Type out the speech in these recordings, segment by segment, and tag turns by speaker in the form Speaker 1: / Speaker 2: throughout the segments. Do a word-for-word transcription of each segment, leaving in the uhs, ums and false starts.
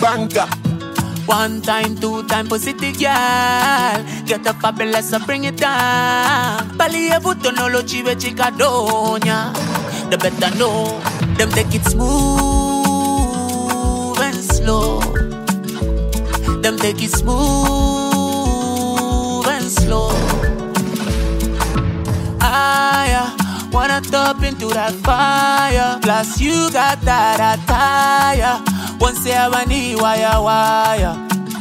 Speaker 1: banker.
Speaker 2: One time, two time, pussy the girl. Get a fabulous, so bring it down. Pali e vuto no lo chive chica doña. The better know, them take it smooth and slow. Them take it smooth and slow. Ah, yeah. Wanna top into that fire. Plus you got that attire. Once you have a knee wire wire.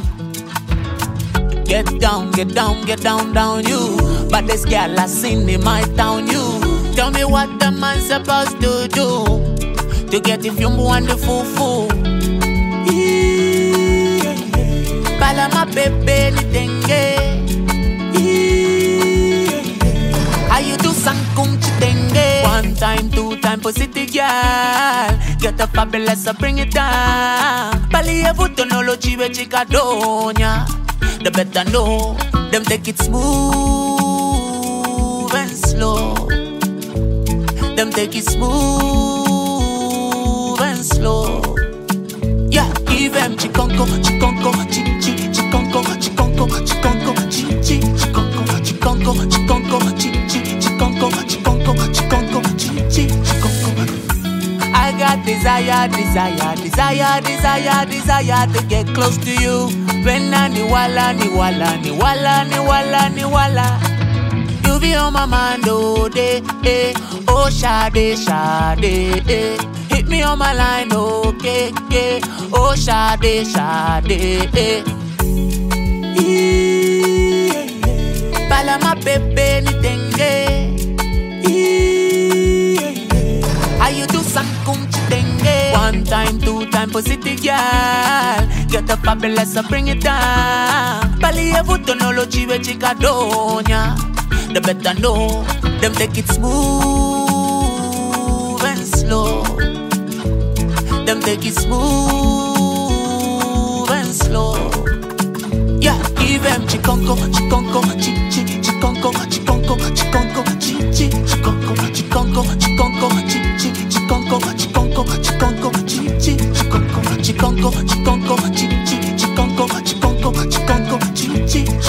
Speaker 2: Get down, get down, get down, down you. But this girl I seen in my town you. Tell me what the man supposed to do to get if you want the fufu. Bala my baby ni tenge. Are you do sankum chitenge? One time, two time, pussy the girl. Get a fabulous, so bring it down. Pali e vuto no lo chive chica doña. The better know, them take it smooth and slow. Them take it smooth and slow. Yeah, give them chikonko, chikonko, chi chi, chikonko, chikonko, chikonko, chi chi, chikonko, chikonko, chikonko, chi chi, chikonko, chikonko, chikonko, chi chi, chikonko. I got desire, desire, desire, desire, desire to get close to you. When I ni wala, ni wala, ni wala, ni wala, ni wala. You be on my mind all day, eh. Oh, Shade, Shade, eh. Hit me on my line, okay, okay. Oh, Shade, Shade, eh. Bala my baby ni tenge. Are you do sankum chitenge? One time, two time, pussy the girl. Get a fabulous, so bring it down. Pali e vuto no lo chive chica doña. The better know, them take it smooth and slow. Them take it smooth and slow. Yeah, give them chikonko, chikonko, chi chi, chikonko, chikonko, chikonko, chi chi, chikonko, chikonko, chikonko, chi chi, chikonko, chikonko, chikonko, chi chi, chikonko, chikonko, chikonko, chi chi, chikonko, chikonko, chikonko, chi chi.